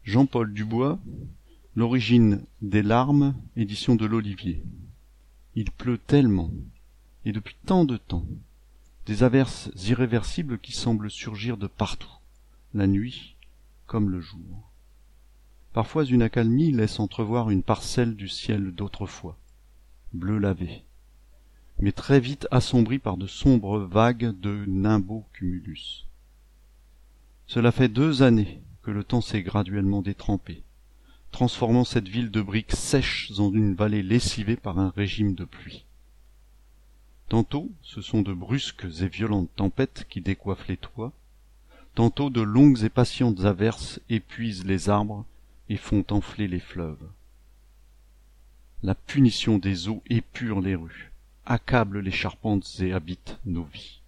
Jean-Paul Dubois, L'origine des larmes, édition de l'Olivier. Il pleut tellement, et depuis tant de temps, des averses irréversibles qui semblent surgir de partout, la nuit comme le jour. Parfois une accalmie laisse entrevoir une parcelle du ciel d'autrefois, bleu lavé, mais très vite assombrie par de sombres vagues de nimbocumulus. Cela fait 2 années que le temps s'est graduellement détrempé, transformant cette ville de briques sèches en une vallée lessivée par un régime de pluie. Tantôt ce sont de brusques et violentes tempêtes qui décoiffent les toits, tantôt de longues et patientes averses épuisent les arbres et font enfler les fleuves. La punition des eaux épure les rues, accable les charpentes et habite nos vies.